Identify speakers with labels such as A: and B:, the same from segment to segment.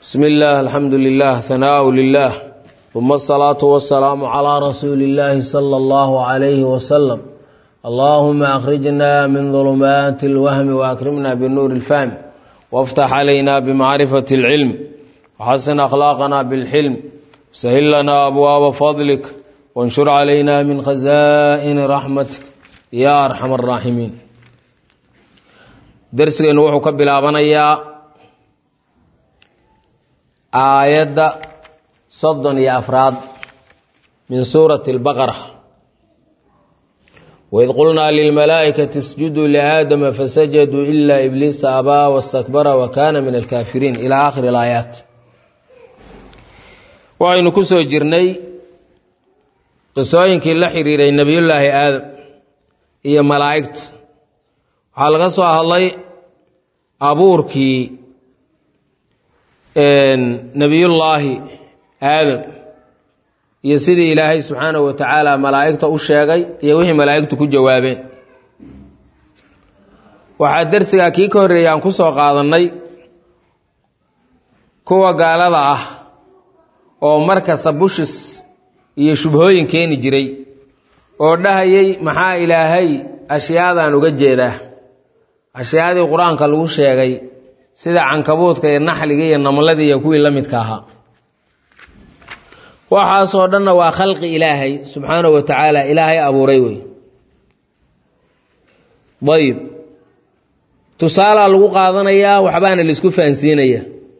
A: بسم الله الحمد لله ثناء لله ثم الصلاة والسلام على رسول الله صلى الله عليه وسلم اللهم أخرجنا من ظلمات الوهم وأكرمنا بالنور الفهم وافتح علينا بمعرفة العلم وحسن أخلاقنا بالحلم سهل لنا أبواب فضلك وانشر علينا من خزائن رحمتك يا أرحم الراحمين درسنا نوح قبل أبنيا آية صد يا أفراد من سورة البقرة وإذ قلنا للملائكة اسجدوا لآدم فسجدوا إلا إبليس أبى واستكبر وكان من الكافرين إلى آخر الآيات وأين كسو جرني قصوين la xiriiray nabiyullaahi aadam iyo malaa'igta waxa laga soo hadlay abuurkii nabiyullaahi aadam iyo sidii ilaahay subxaanahu wa tacaala malaa'igta u sheegay iyo wixii malaa'igtu ku jawaabeen waxaa darsiga kii ka horreeyay aan ku soo qaadanay kuwa gaalada ah oo markasta bushis iyo shubhooyin keeni jiray oo dhahayay maxaa ilaahay ashyaadan uga jeedaa ashyaadii quraanka lagu sheegay sida cankabuudka iyo naxliga iyo namladii iyo kuwii la midka ahaa waxaasoo dhanna waa khalqi ilaahay subxaanahu wa tacaala ilaahay abuuray wey dayib tusaalaa lagu qaadanayaa waxbaana laisku fahansiinaya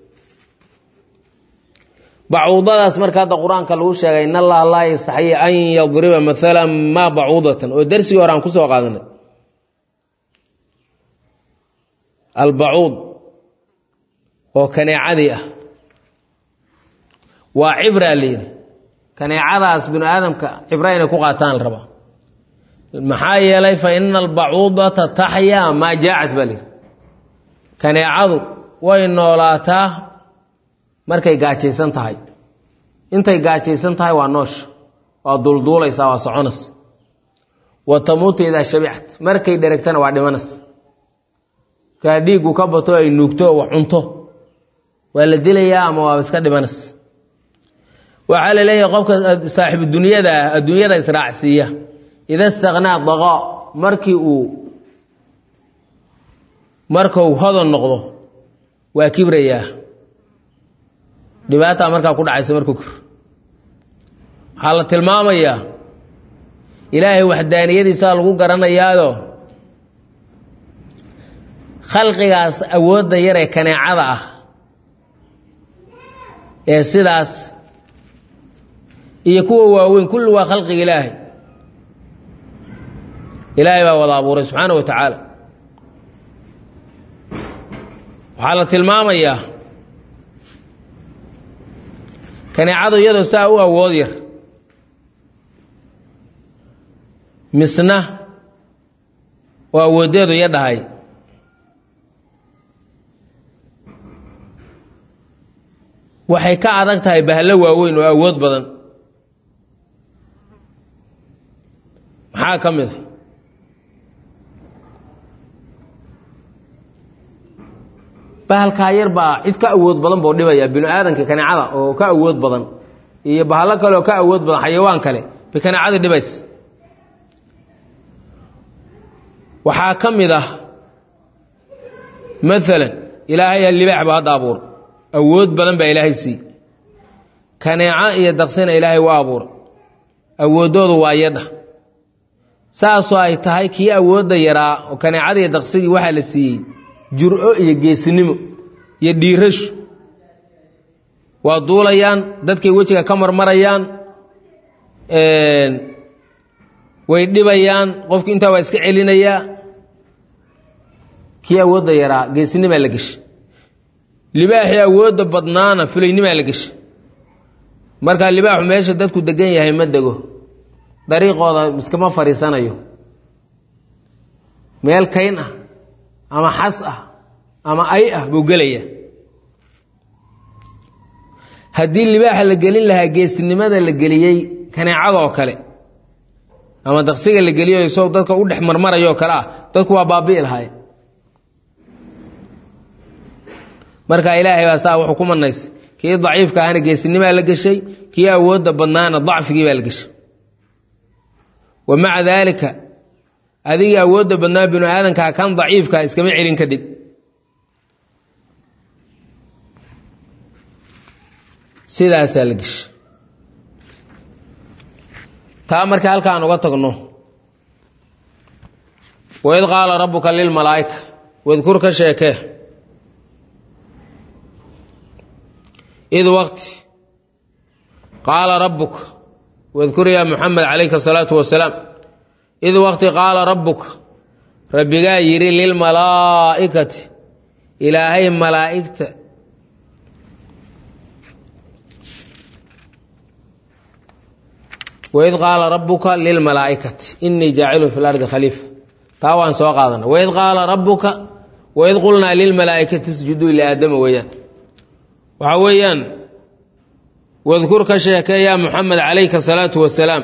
A: bacuudadaas marka hadda qur-aanka lagu sheegay in allaha laa yastaxyi an yadriba maalan maa bacuudatan oo darsigii hore aan ku soo qaadanay albacuud oo kaneecadii ah waa cibra layidhi kaneecadaas binu aadamka cibra inay ku qaataan la rabaa maxaa yeelay fa ina albacuudata taxyaa maa jaacat baa layidhi kaneecadu way noolaataa markay gaajaysan tahay intay gaajaysan tahay waa noosh waa dulduulaysaa waa soconas wa tamuutu idaa shabicat markay dheregtana waa dhimanas kaa dhiiggu ka bato ay nuugto wax cunto waa la dilayaa ama waa iska dhimanas waxaa la leeyahay qofka saaxibu dunyada ah adduunyada israacsiiya ida istaqnaa daqaa markuu hodan noqdo waa kibrayaa dhibaata markaa ku dhacaysa markuu kor waxaa la tilmaamayaa ilaahay waxdaaniyadiisa lagu garanayaado khalqigaas awoodda yar ee kaneecada ah ee sidaas iyo kuwa waaweyn kulli waa khalqiga ilaahay ilaahay baa wada abuuray subxaanahu wa tacaala waxaa la tilmaamayaa kaneecadu iyadoo saa u awood yar misna oo awooddeedu ya dhahay waxay ka adag tahay bahlo waaweyn oo awood badan maxaa ka mid a bahalkaa yar baa cid ka awood badan buu dhibaya binu aadanka kaneecada oo ka awood badan iyo bahalo kale oo ka awood badan xayawaan kale bay kaneecada dhibaysa waxaa ka mid ah maalan ilaahay libaax baa hadda abuura awood badan baa ilaahay sii kaneeco iyo daqsina ilaahay waa abuura awooddoodu waa yadha saasoo ay tahay kii awoodda yaraa oo kaneecada iyo daqsigii waxaa la siiyey jur'o iyo geesinimo iyo dhiirashu waa duulayaan dadkay wejiga ka marmarayaan way dhibayaan qofki intaa waa iska celinayaa kii awoodda yaraa geesinimaa la geshay libaaxii awoodda badnaana fulaynimaa la geshay markaa libaaxu meesha dadku degan yahay ma dego dariiqooda iskama fadhiisanayo meel kayn ah ama xas ah ama ay ah buu gelaya haddii libaaxa la gelin lahaa geesinimada la geliyey kaneecada oo kale ama daqsiga la geliyo isagoo dadka u dhex marmarayo oo kale ah dadku waa baabi'i lahaay marka ilaahay baa saa wuxuu ku manaysay kii daciifka ahna geesinimaa la gashay kii awoodda badnaana dacfigii baa la gashay wa maca daalika adiga awoodda badnaa binu aadankaa kan daciifka iskama celin kadhid sidaasaa la gashay taa marka halkaan uga tagno waid qaala rabbuka lilmalaa'ika wadkur ka sheekee id waqti qaala rabbuka wadkur yaa muxamed calayka asalaatu wasalaam id waqti qaala rabbuka rabbigaa yidhi lilmalaa'ikati ilaahay malaa'igta waid qaala rabbuka lilmalaa'ikati inii jaacilun fi lardi khaliifa taa waan soo qaadana waid qaala rabbuka waid qulnaa lilmalaa'ikati isjuduu liaadama weeyaan waxaa weeyaan wadkur ka sheekee yaa muxamed calayka asalaatu wasalaam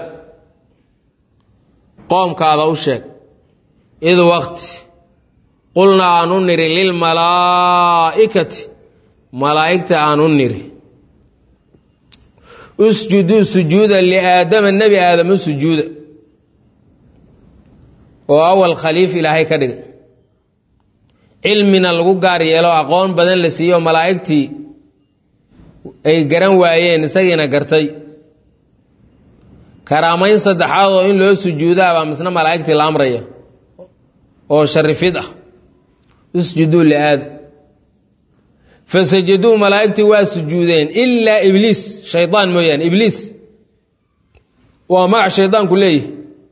A: qoomkaada u sheeg id waqti qulnaa aanu niri lilmalaa'ikati malaa'igta aanu niri usjuduu sujuuda liaadama nebi aadam u sujuuda oo awal khaliif ilaahay ka dhigay cilmina lagu gaar yeelo aqoon badan la siiyo malaa'igtii ay garan waayeen isagiina gartay karaamayn saddexaad oo in loo sujuudaabaa misna malaa'igtii la amraya oo sharifid ah usjuduu liaadam fasajaduu malaa'igtii waa sujuudeen ilaa ibliis shaydaan mooyaane ibliis waa magac shaydaanku leeyahy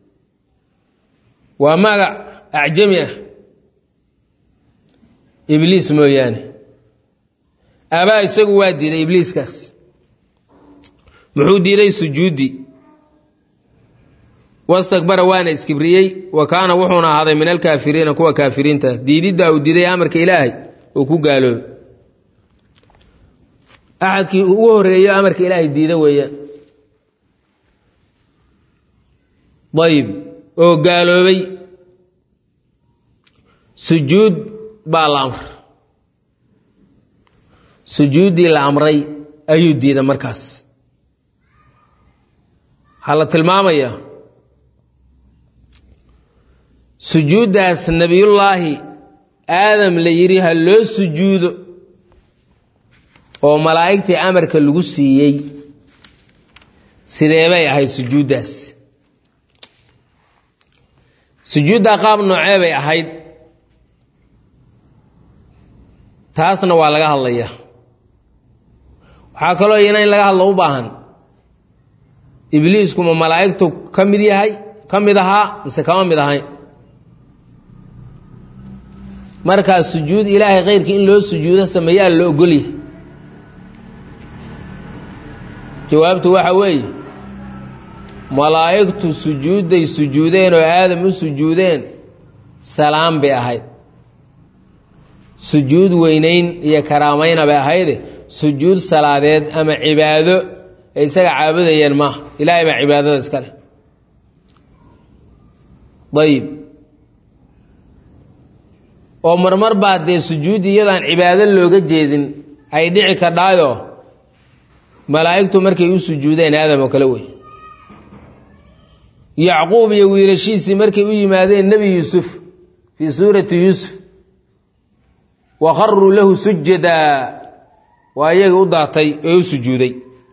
A: waa magac acjami ah ibliis mooyaane abaa isagu waa diiday ibliiskaas muxuu diiday sujuuddii wastakbara waana iskibriyey wa kaana wuxuuna ahaaday min alkaafiriina kuwa kaafiriinta diididdaa uu diiday amarka ilaahay uu ku gaaloobay axadkii ugu horeeyo amarka ilaahay diida weeyaan dayib oo gaaloobay sujuud baa la amr sujuuddii la amray ayuu diiday markaas waxaa la tilmaamayaa sujuuddaas nebiyullaahi aadam la yidhi ha loo sujuudo oo malaa'igtii amarka lagu siiyey sidee bay ahayd sujuuddaas sujuuddaa qaab noocee bay ahayd taasna waa laga hadlayaa waxaa kaloo iyana in laga hadlo u baahan ibliisku ma malaa'igtu ka mid yahay ka mid ahaa mise kama mid ahayn markaas sujuud ilaahay khayrkii in loo sujuudo sameeyaa la ogolyahay jawaabtu waxa weeye malaa'igtu sujuudday sujuudeen oo aadam u sujuudeen salaam bay ahayd sujuud weynayn iyo karaamayna bay ahayde sujuud salaadeed ama cibaado ay isaga caabudayeen maaha ilaahay baa cibaadada iska leh dayib oo marmar baa dee sujuud iyadaan cibaado looga jeedin ay dhici kadhaayo malaa'igtu markay u sujuudeen aadam oo kale wey yacquub iyo wiilashiisii markay u yimaadeen nebi yuusuf fii suurati yuusuf wa kharuu lahu sujadaa waa iyaga u daatay ee u sujuuday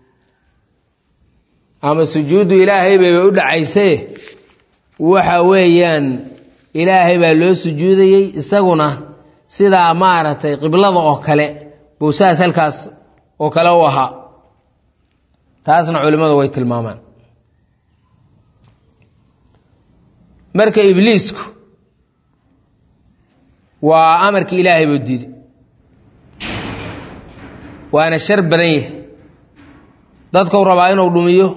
A: ama sujuuddu ilaahay bayba u dhacaysee waxa weeyaan ilaahay baa loo sujuudayey isaguna sidaa maaragtay qiblada oo kale buu saas halkaas oo kale u ahaa taasna culimmadu way tilmaamaan marka ibliisku waa amarkii ilaahay buu diiday waana shar badan yahay dadkau rabaa inuu dhumiyo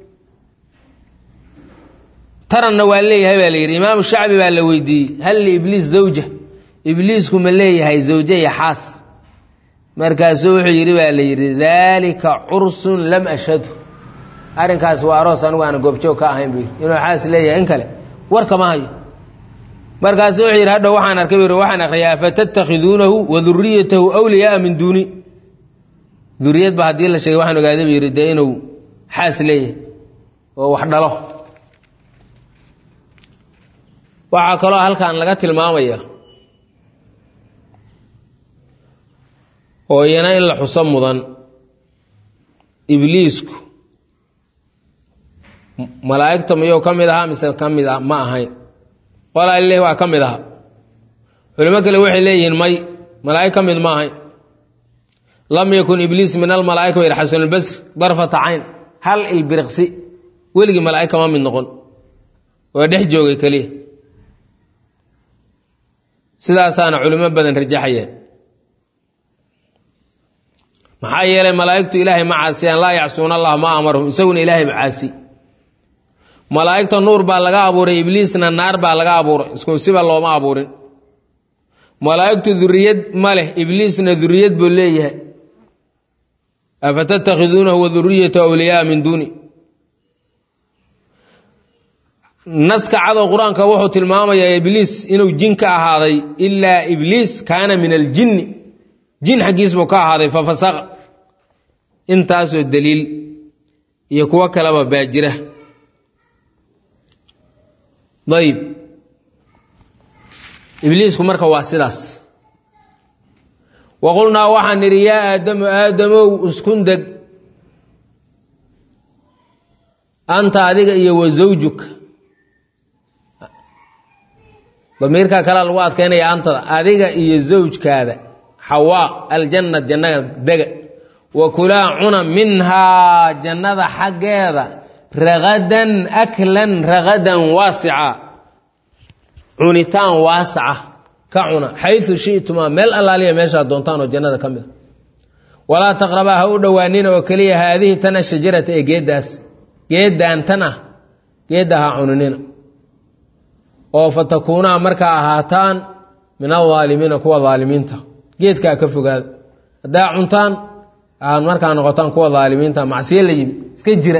A: taranna waa leeyahay baa la yidhi imaamu shacbi baa la weydiiyey hal liibliis zawja ibliisku ma leeyahay zawje iyo xaas markaasuu wuxuu yidhi baa la yidhi daalika cursun lam ashhadu arrinkaas waa aroos anigu aana goobjoog ka ahayn buu inuu xaas leeyahay in kale war kama hayo markaasuu wuxuu yidhi hadhow waxaan arkay buu waxaan akhriyaa fatattakhiduunahu wa duriyatahu awliyaaa min duuni duriyad ba hadii la sheegay waxaan ogaaday yiri de inuu xaas leeyahay oo wax dhalo waxa kale halkan laga tilmaamaya oo yana in la xuso mudan ibliisku malaa'igta miyo kamid aha mise kamid ah ma ahayn wala ilaahi waa kamid aha culimo kale waxay leeyihiin may malaa'ig kamid ma ahayn lam yakun iblis min al malaa'ika wa hasan al basr darfata ayn hal il birqsi weligi malaa'ika ma mid noqon waa dhex joogay kaliya sidaasaana culimo badan rajaxayeen maxaa yeelay malaa'igtu ilaahay ma caasiyaan laa yacsuuna allah ma amarhum isaguna ilaahay caasi malaa'igta nuur baa laga abuuray ibliisna naar baa laga abuuray isku siba looma abuurin malaa'igtu dhurriyad ma leh ibliisna dhurriyad buu leeyahay afatattakhiduunahu wa dhurriyyatahu awliyaa min duuni naska cado quraanka wuxuu tilmaamayaa ibliis inuu jin ka ahaaday ilaa ibliis kaana min aljinni jin xaqiis buu ka ahaaday fa fasaqa intaasoo daliil iyo kuwa kaleba baajira dayib ibliisku marka waa sidaas waqulnaa waxaan nidhi yaa aadamow uskun deg anta adiga iyo wa zawjuka damiirka kala lagu adkeynaya antada adiga iyo zawjkaada xawaa aljanna jannada dega wa kulaa cuna minhaa jannada xaggeeda ragadan aklan ragadan waasica cunitaan waasica ka cuna xayثu shi'tuma meel allaaliya meeshaa doontaan oo jannada ka mida walaa taqrabaa ha u dhowaanina oo keliya haadihi tana shajarata ee geeddaas geeddaan tan ah geedda ha cuninina oo fatakuunaa markaa ahaataan min alaalimiina kuwa aalimiinta geedkaa ka fogaada haddaa cuntaan aad markaa noqotaan kuwa aalimiinta macsiyo la yimi iska jira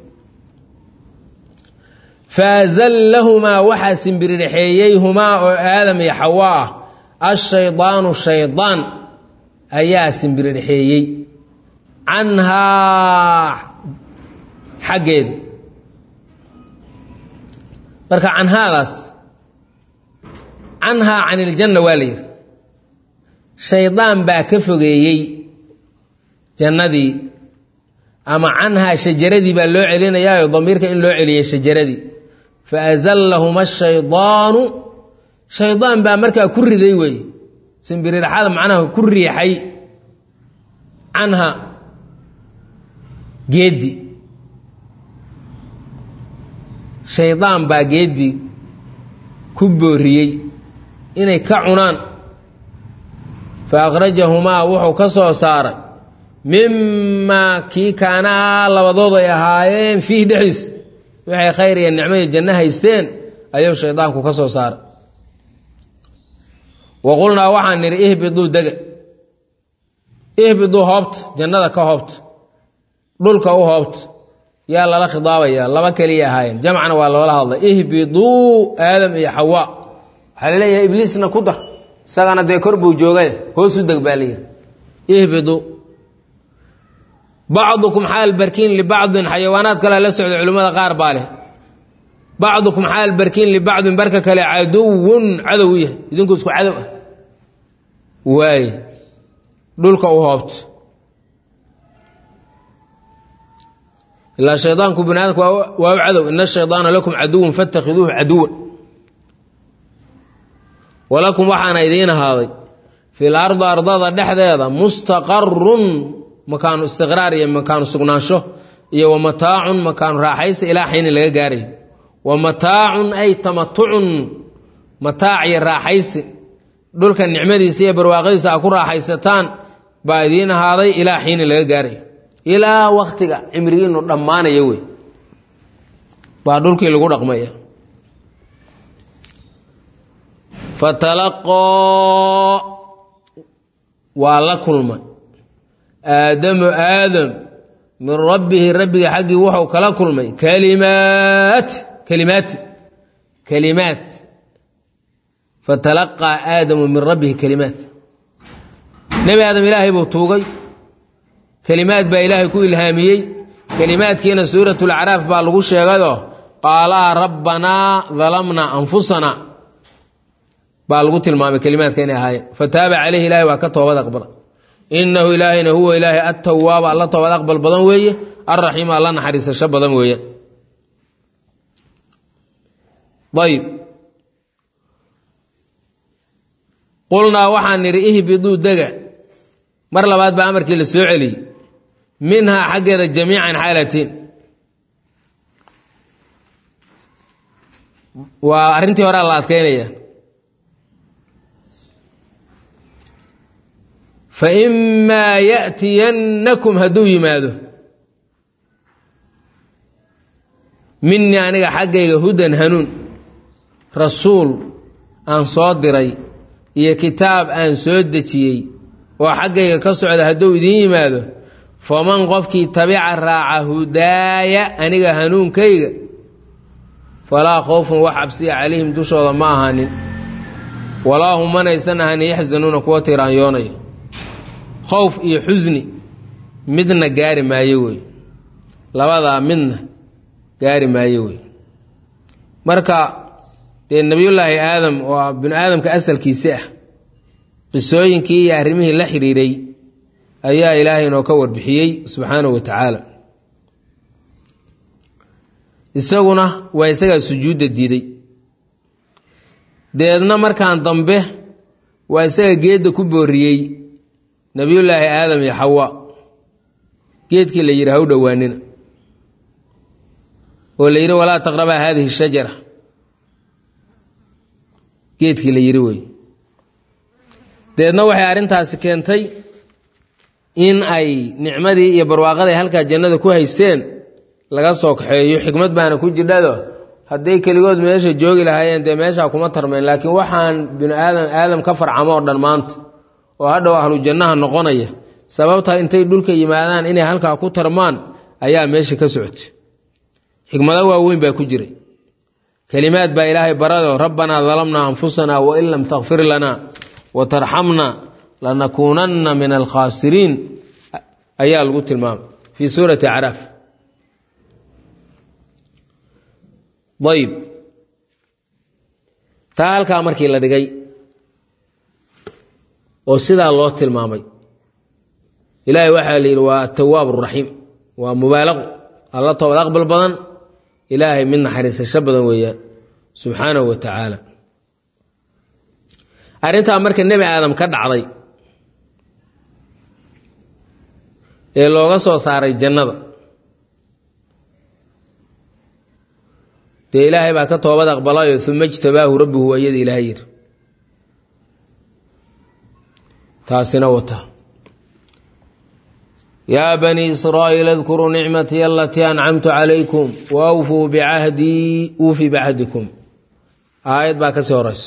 A: faazallahumaa waxaa simbiridhexeeyey humaa oo aadam iyo xawaa ah ashaydaanu shaydaan ayaa simbiridhexeeyey canhaa xaggeeda marka canhaadaas canhaa can iljanna waa la yidhi shaydaan baa ka fogeeyey jannadii ama canhaa shajaradii baa loo celinayaa damiirka in loo celiyey shajaradii faazallahuma ashaydaanu shaydaan baa markaa ku riday weeye simbiridhaxada macnaha ku riixay canha geeddi shaydaan baa geeddii ku booriyey inay ka cunaan fa akhrajahumaa wuxuu ka soo saaray mimaa kii kaanaa labadoodu ay ahaayeen fiih dhexdiis waxay khayr iyo nicmo iyo janno haysteen ayuu shaydaanku ka soo saaray wa qulnaa waxaan nidhi ihbiduu dega ihbiduu hoobta jannada ka hoobta dhulka u hoobta yaa lala khidaabayaa laba keliya ahaayeen jamcana waa loola hadlay ihbiduu aadam iyo xawaa waxaa la leeyahay ibliisna ku dar isagana dee kor buu joogay hoosu deg baa layidhi ihbiduu bacdukum xaal barkiin libacdin xayawaanaad kale la socda culimmada qaar baa leh bacdukum xaal barkiin libacdin barka kale caduwun cadow u yahay idinku isku cadow ah waaye dhulka u hoobto ilaa shaydaanku bini aadamku waa u cadow ina shaydaana lakum caduwan fatakhiduuhu caduwan walakum waxaana idiin ahaaday fil ardi ardada dhexdeeda mustaqarun makaanu istiqraar iyo makaanu sugnaansho iyo wa mataacun makaanu raaxaysi ilaa xiini laga gaarayo wa mataacun ay tamatucun mataac iyo raaxaysi dhulka nicmadiisa iyo barwaaqadiisa a ku raaxaysataan baa idiin ahaaday ilaa xiini laga gaarayo ilaa waktiga cimrigiinu dhammaanaya wey baa dhulkii lagu dhaqmaya fatalaqoo waa la kulmay aadamu aadam min rabbihi rabbiga xaggii wuxuu kala kulmay kalimaat fatalaqaa aadamu min rabbihi kalimaat nebi aadam ilaahay buu tuugay kalimaad baa ilaahay ku ilhaamiyey kalimaadkiina suuratul acraaf baa lagu sheegado qaalaa rabbanaa dalamna anfusana baa lagu tilmaamay kalimaadka inay ahaayeen fataaba calayhi ilaahay waa ka toobad aqbala innahu ilaahayna huwa ilaahay attawaaba alla toobad aqbal badan weeye arraxiim alla naxariisasho badan weeye ayb qulnaa waxaan nidhi ihbiduu dega mar labaad baa amarkii la soo celiyey minhaa xaggeeda jamiican xaalatiin waa arrintii horea la adkaynaya fa imaa ya'tiyannakum hadduu yimaado minii aniga xaggayga hudan hanuun rasuul aan soo diray iyo kitaab aan soo dejiyey oo xaggayga ka socda hadduu idiin yimaado faman qofkii tabica raaca hudaaya aniga hanuunkayga falaa khawfun wax cabsiya calayhim dushooda ma ahaanin walaa hum manaysan ahaanin yaxzanuuna kuwa tiraanyoonaya khowf iyo xusni midna gaari maayo wey labadaa midna gaari maayo wey marka dee nebiyullaahi aadam oo binu aadamka asalkiisi ah qisooyinkii iyo arrimihii la xidhiiray ayaa ilaahay inoo ka warbixiyey subxaanahu wa tacaala isaguna waa isagaa sujuudda diiday deedna markaan dambe waa isaga geedda ku booriyey nebiyullaahi aadam iyo xawa geedkii la yidhi ha u dhowaanina oo la yidhi walaa taqrabaa haadihi shajara geedkii la yidhi wey deedna waxay arrintaasi keentay in ay nicmadii iyo barwaaqaday halkaa jannada ku haysteen laga soo kaxeeyo xikmad baana ku jidhado hadday keligood meesha joogi lahaayeen dee meeshaa kuma tarmeen laakiin waxaan binu aadam ka farcamo oo dhan maanta oo hadhow ahlu jannaha noqonaya sababtaa intay dhulka yimaadaan inay halkaa ku tarmaan ayaa meesha ka socotay xikmado waaweyn baa ku jiray kelimaad baa ilaahay barado rabbanaa dalamnaa anfusanaa wain lam takfir lanaa watarxamna lanakuunanna min alkhaasiriin ayaa lagu tilmaamay fii suurati acraaf ayb taa halkaa markii la dhigay oo sidaa loo tilmaamay ilaahay waxaa la yidhi waa atawaab araxiim waa mubaalaqo alla toobad aqbal badan ilaahay mid naxariisasho badan weeyaan subxaanahu wa tacaala arrintaa marka nebi aadam ka dhacday ee looga soo saaray jannada dee ilaahay baa ka toobad aqbalayo uma ijtabaahu rabbuhu ayada ilaahay yidhi taasina wata yaa banii israa'iil adkuruu nicmatii alatii ancamtu calaykum waawfuu bicahdii uufi bicahdikum aayad baa ka sii horaysa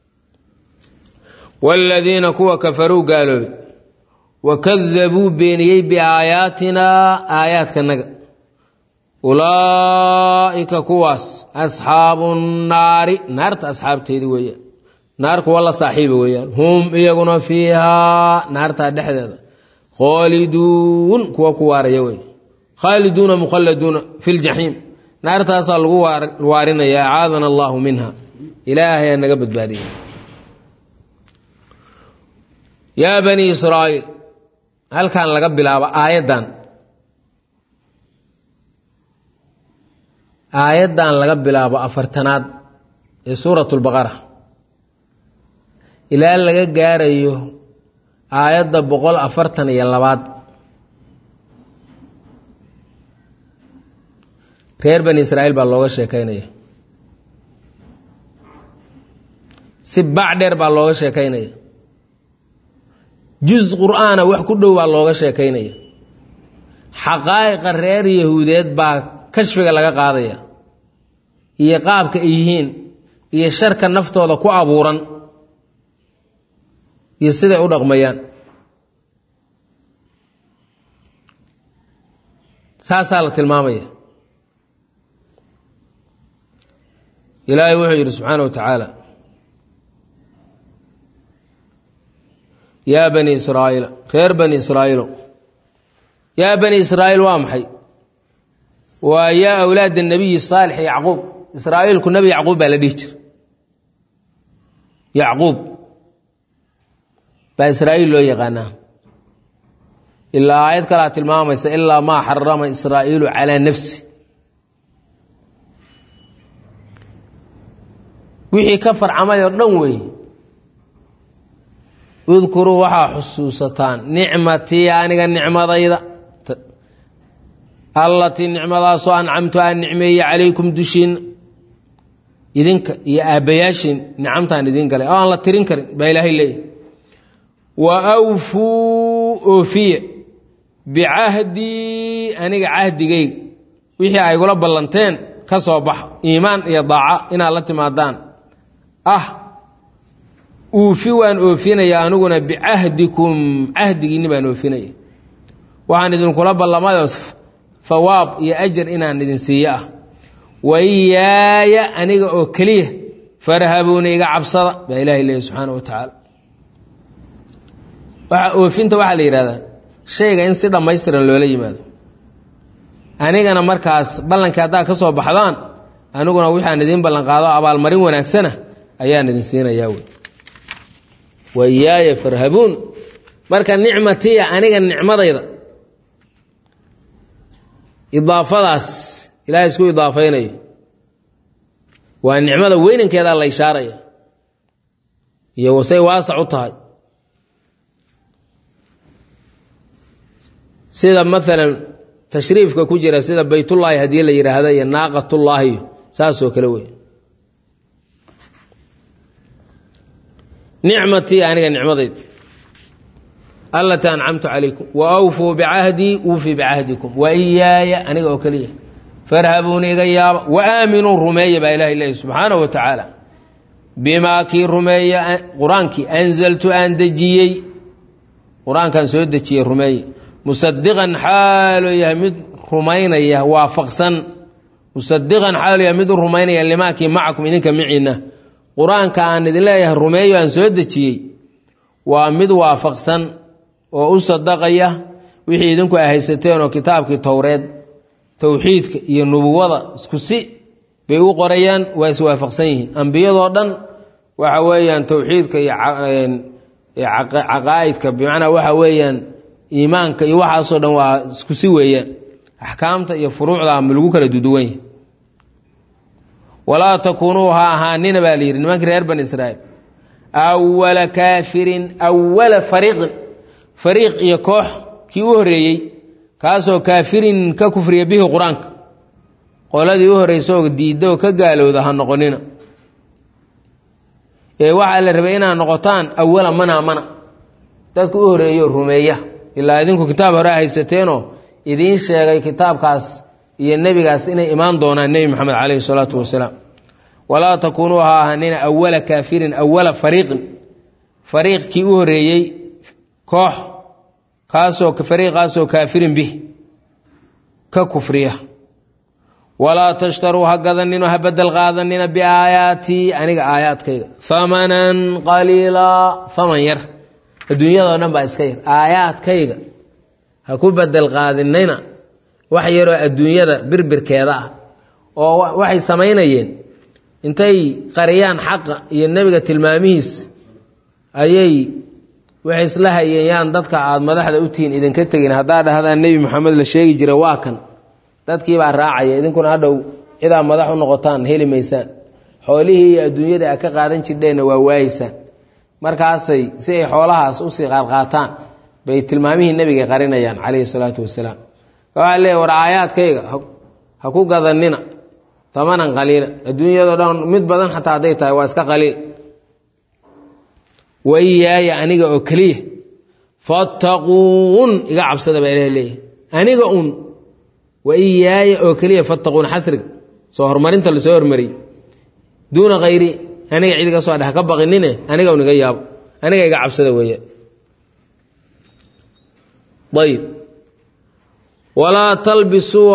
A: waaladiina kuwa kafaruu gaaloobay wakadabuu beeniyey biaayaatinaa aayaadkanaga ulaa'ika kuwaas asxaabu nnaari naarta asxaabteedii weeyaan naar kuwa la saaxiiba weeyaan hum iyaguna fiihaa naartaa dhexdeeda khaaliduun kuwa ku waaraya wey khaaliduuna mukhalladuuna fi ljaxiim naartaasaa lagu waarinaya acaadana allaahu minha ilaahay aa naga badbaadiya yaa banii israa'iil halkan laga bilaabo aayaddan laga bilaabo 4tanaad ee suuratu lbaqara ilaa laga gaarayo aayadda 142 reer bani israa'iil baa looga sheekaynaya si bac dheer baa looga sheekaynaya juz qur'aana wax ku dhow baa looga sheekaynaya xaqaa'iqa reer yahuudeed baa kashfiga laga qaadaya iyo qaabka ay yihiin iyo sharka naftooda ku abuuran iyo siday u dhaqmayaan saasaa la tilmaamaya ilaahay wuxuu yidhi subxaana wa tacaala yaa bani israa'iila reer bani israa'iilo يا بني إسرائيل وامحي ويا أولاد النبي الصالح يعقوب إسرائيل كن نبي يعقوب على ديجر يعقوب فإسرائيل لو يغنى إلا آيات كلات المامة إلا ما حرم إسرائيل على نفسه وحي كفر عمل النووي اذكروا وحا حسوستان نعمتي أنيق النعمة ضيضة التي النعمة ضاسو أنعمت النعمية عليكم دشين إذنك يا أبياشين نعمتان إذنك لي الله ترينكر بإله الله وأوفوا أوفي بعهدي أنيق عهدي جي وحي يقول بلنتين كصباح إيمان يضاع إن الله تمادان أوفي وأن أوفينا يا أنونا بعهدكم عهدي نبان أوفينا وعن إذن قلب الله ما يوصف ثواب يا أجر إنا ندين سيئة وإياي أنيق أكليه فرهبوني إيقا عبصدا بإله الله سبحانه وتعالى أوفينت وحال إيرادا شيء إن سيدا ما يسترن لولي ماذا أنيق أنا مركز بلن كادا كسو بحضان أنونا وحا ندين بلن قادا أبا المرين ونأكسنة أيان ندين سينا ياوي وإياي فرهبون مركا النعمتي أنيق النعمة ضيضا إضافة داس إلهي اسكو إضافين والنعمة وين كذا الله إشارة يوسي واسع طهي سيدا مثلا تشريف كوجرة سيدا بيت الله هدي اللي يرى هذا ناقة الله ساسو كلوي نعمتي أنا النعمة ضيض التي أنعمت عليكم وأوفوا بعهدي أوفي بعهدكم وإياي أنا أوكليه فارهبوني غيابا وآمنوا رمية بإله الله سبحانه وتعالى بما كي رمية قرآنك أنزلت أن دجيي قرآن كان سيد دجيي رمية مصدقا حال يهمد رمينا وافقسا مصدقا حال يهمد رمينا لما كي معكم إذنك معنا قرآن كان دلائه رمية أن سيد دجيي وامد وافقسا وأصدقية وحي إذنك أهيستين وكتابك التوريد توحيدك iyo nubuwada isku si bay u qorayaan waa is waafaqsan yihiin anbiyadoo dhan waxa weeyaan tawxiidka iyo aqaaidka bimaana waxa weeyaan iimaanka iyo waxa soo dhan waa isku si weeyaan ahkaamta iyo furuucda ama lagu kala duduwan yahay wala takunuha ahanina baalir nimanka reer ban Israa'iil awwala kafirin awwala fariq iyo koox kii u horeeyay kaasoo kaafirin ka kufriya bihi quraanka qoladii u horeysay diido ka gaalowda ha noqonina waxa la rabay inaa noqotaan awwala mana dadku u horeeyo rumeeya ilaa idinku kitaab hore haysateeno idin sheegay kitaabkaas iyo nabigaas inay imaan doonaan nabi maxamed kaleey salaatu wasalaam wala takunuha hanina awwala kaafirin awwala fariqki u horeeyay koox kaasoo fariiqaasoo kaafirin bih ka kufriya walaa tashtaruu ha gadanino ha bedel qaadanina biaayaatii aniga aayaadkayga thamanan qaliila thaman yar adduunyadoo dhan baa iska yar aayaadkayga ha ku bedel qaadinayna wax yaroo adduunyada birbirkeeda ah oo waxay samaynayeen intay qariyaan xaqa iyo nebiga tilmaamihiis ayay waxay isla hayeen dadka aad madaxda u tihiin idinka tagin hadaa dhahdaan nabi maxamed la sheegi jiray waa kan dadkii baa raacaya idinkuna hadhow cida madax u noqotaan heli maysaan xoolihii iyo adduunyada ay ka qaadan jireen waa waaysan markaasay si ay xoolahaas u sii qaadqaataan bay tilmaamihii nabiga qarinayaan kaleey salaatu wasalaam waxa leeyahay war aayaadkayga ha ku gadanina tamanan qaliila adduunyada dhan mid badan xataa haday tahay waa iska qaliil وإياي أنيق أكليه فاتقون إيقا عبسده بإله ليه أنيق وإياي أكليه فاتقون حسرق سوهر مرينت اللي سوهر مري دون غيري أنيق عيدك سوهر حكبق إنيني أنيق ونقياب أنيق إيقا عبسده وإياه طيب ولا تلبسوا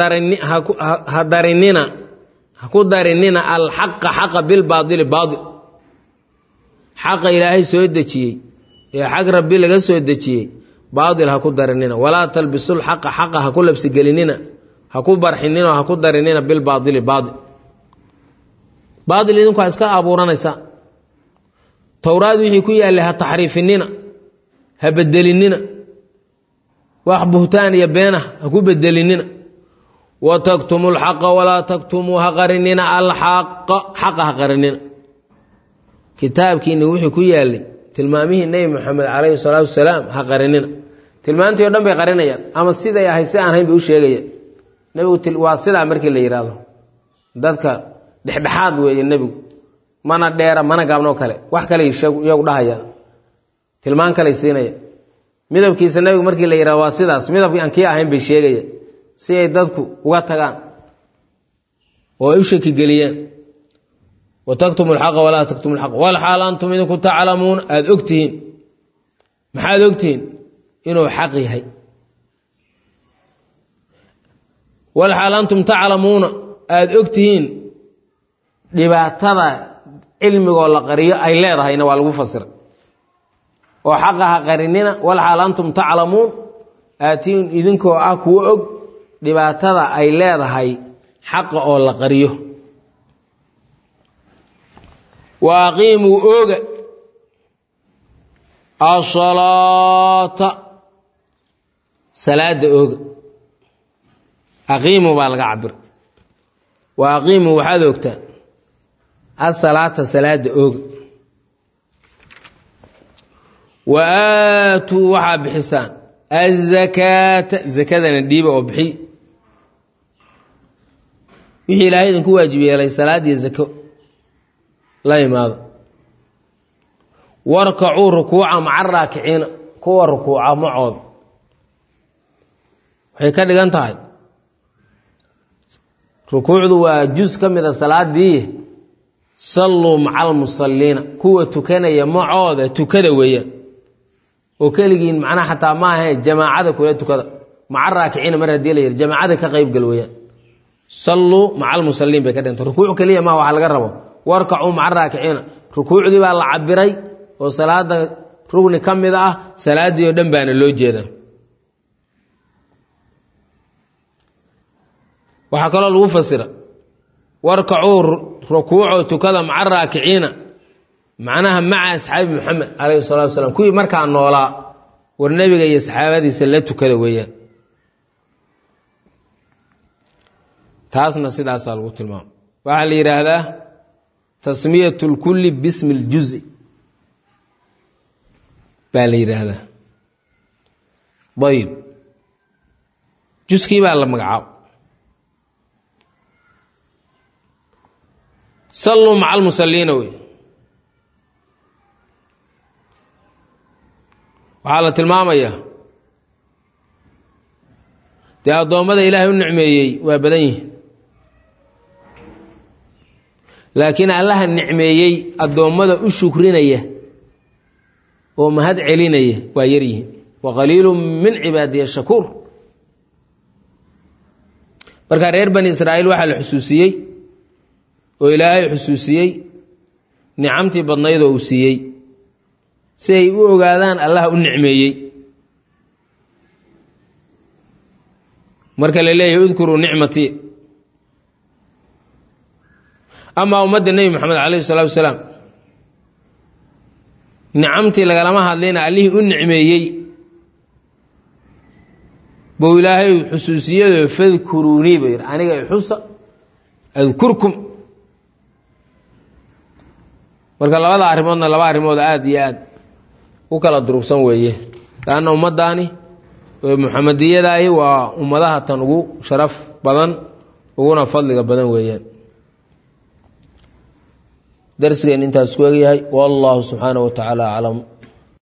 A: هدرننا الحق حق بالباطل باطل حق إلهي سو دجiyay ee xaq rabbi laga soo dajiyay baadil ha ku darinina walaa talbisul xaqa xaqa ha ku labsi gelinina ha ku barxinina ha ku darinina bil baadili baadil baadil idinku ha iska abuuranaysaa towraad wixii ku yaallay ha taxriifinina ha bedelinina wax buhtaan iyo beenah ha ku bedelinina wa taktumu lxaqa walaa taktumuu ha qarinina alxaqa xaqa ha qarinina kitaabkiina wixii ku yaallay tilmaamihii nebi moxamed calayhi salaatu wasalaam ha qarinina tilmaantii o dhan bay qarinayaan ama siday ahay si aan hayn bay u sheegayaan nebigu waa sidaa markii la yidhaahdo dadka dhexdhexaad weeye nebigu mana dheera mana gaabnoo kale wax kale iyagu dhahayaan tilmaan kaley siinaya midabkiisa nebigu markii la yidhahdo waa sidaas midabkii aan kii ahayn bay sheegayaan si ay dadku uga tagaan oo ay u shaki geliyaan wa taktumu alxaqa walaa taktumu alxaqa walxaal antum idinku taclamuuna aada ogtihiin maxaad ogtihiin inuu xaq yahay walxaal antum taclamuuna aada ogtihiin dhibaatada cilmigoo la qariyo ay leedahayna waa lagu fasira oo xaqa ha qarinina walxaal antum taclamuun aatiin idinkoo ah kuwo og dhibaatada ay leedahay xaqa oo la qariyo wa aqiimuu ooga asalaata salaada ooga aqiimuu baa laga cabira wa aqiimuu waxaad ogtaan asalaata salaada ooga wa aatuu waxaa bixisaan azakaata zakadana dhiiba oo bixi wixii ilaahay idinku waajib yeelay salaad iyo zako la imaado warkacuu rukuuca maca raakiciina kuwa rukuuca macooda waxay ka dhigan tahay rukuucdu waa juz ka mida salaadii salluu maca almusalliina kuwa tukanaya macooda tukada weeyaan oo keligiin macnaha xataa ma ahayn jamaacada kula tukada maca raakiciina mar haddii la yidhi jamaacada ka qaybgal weeyaan salluu maca almusalliin bay ka dhigantay rukuuc keliya ma waxa laga rabo warkacuu maca raakiciina rukuucdii baa la cabiray oo salaada rugni ka mid ah salaadii oo dhan baana loo jeedaa waxaa kaloo lagu fasira warkacuu rukuucoo tukada maca raakiciina macnaha maca asxaabi moxamed calayhi salatu wasalaam kuwii markaa noolaa war nebiga iyo saxaabadiisa la tukada weeyaan taasna sidaasaa lagu tilmaamo waxaa la yidhaahdaa tasmiyatu lkulli bismi ljuzi baa la yidhaahdaa ayib juskii baa la magacaabo salluu maca almusalliina wey waxaa la tilmaamayaa dee addoommada ilaahay u nicmeeyey waa badan yihin laakiin allaha nicmeeyey addoommada u shukrinaya oo mahad celinaya waa yar yihin wa qaliilu min cibaadiya shakuur markaa reer bani israa'iil waxaa la xusuusiyey oo ilaahay xusuusiyey nicamtii badnayd oo uu siiyey si ay u ogaadaan allah u nicmeeyey marka la leeyahay udkuruu nicmatii amaa ummadda nebi moxamed calayhi salaatu wasalaam nicamtii lagalama hadlayna allihii u nicmeeyey buu ilaahay xusuusiyadoo fadkuruunii ba yidhi aniga ixusa adkurkum marka labada arrimoodna laba arrimood aada iyo aad u kala durugsan weeye laanna ummaddaani muxamadiyadaahi waa ummadaha tan ugu sharaf badan uguna fadliga badan weeyaan darsigeen intaas ku egyahay wallahu subxaanahu wa tacaala aclam